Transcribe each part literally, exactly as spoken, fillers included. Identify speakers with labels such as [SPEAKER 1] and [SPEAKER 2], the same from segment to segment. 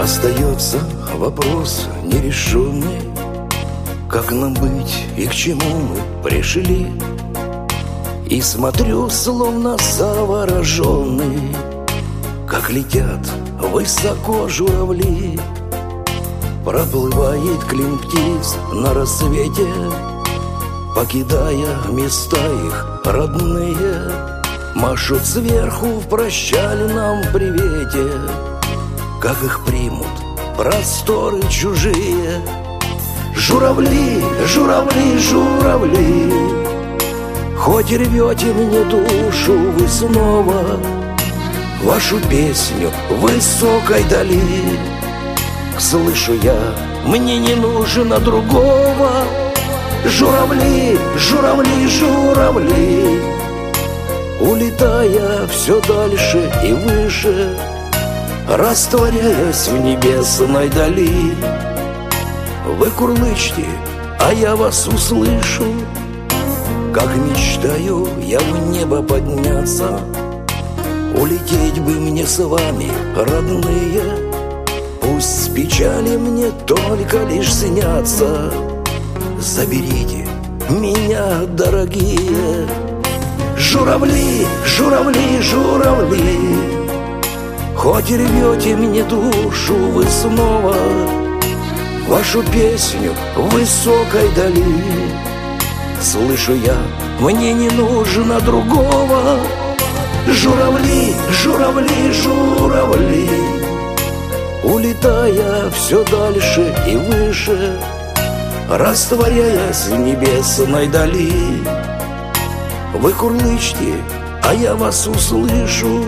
[SPEAKER 1] Остается вопрос нерешенный: как нам быть и к чему мы пришли? И смотрю, словно завороженный, как летят высоко журавли. Проплывает клин птиц на рассвете, покидая места их родные. Машут сверху в прощальном привете, как их примут просторы чужие. Журавли, журавли, журавли, хоть и рвете мне душу вы снова, вашу песню в высокой дали слышу я, мне не нужно другого. Журавли, журавли, журавли, улетая все дальше и выше, растворяясь в небесной дали. Вы курлычьте, а я вас услышу, как мечтаю я в небо подняться. Улететь бы мне с вами, родные, пусть с печали мне только лишь снятся. Заберите меня, дорогие. Журавли, журавли, журавли, хоть и рвете мне душу вы снова, вашу песню в высокой дали слышу я, мне не нужно другого. Журавли, журавли, журавли, улетая все дальше и выше, растворяясь в небесной дали. Вы курлычьте, а я вас услышу.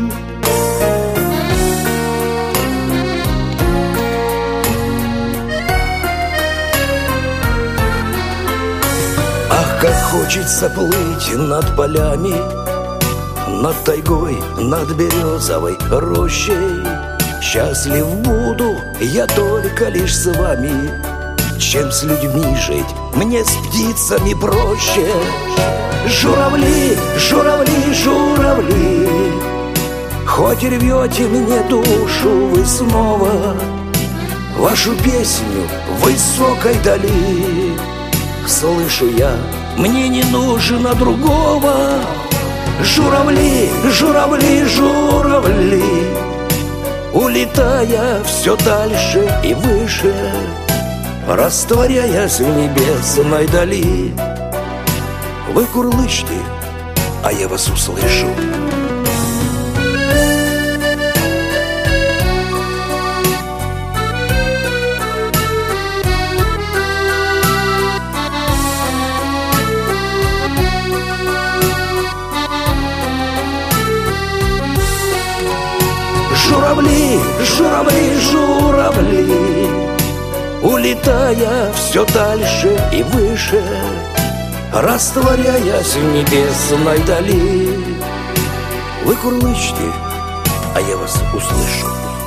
[SPEAKER 1] Ах, как хочется плыть над полями, над тайгой, над березовой рощей. Счастлив буду я только лишь с вами, чем с людьми жить мне с птицами проще. Журавли, журавли, журавли, хоть и рвете мне душу вы снова, вашу песню в высокой дали слышу я, мне не нужно другого. Журавли, журавли, журавли, улетая все дальше и выше, растворяясь в небесной дали. Вы курлычьте, а я вас услышу. Журавли, журавли, журавли, улетая все дальше и выше, растворяясь в небесной дали. Вы курлычьте, а я вас услышу.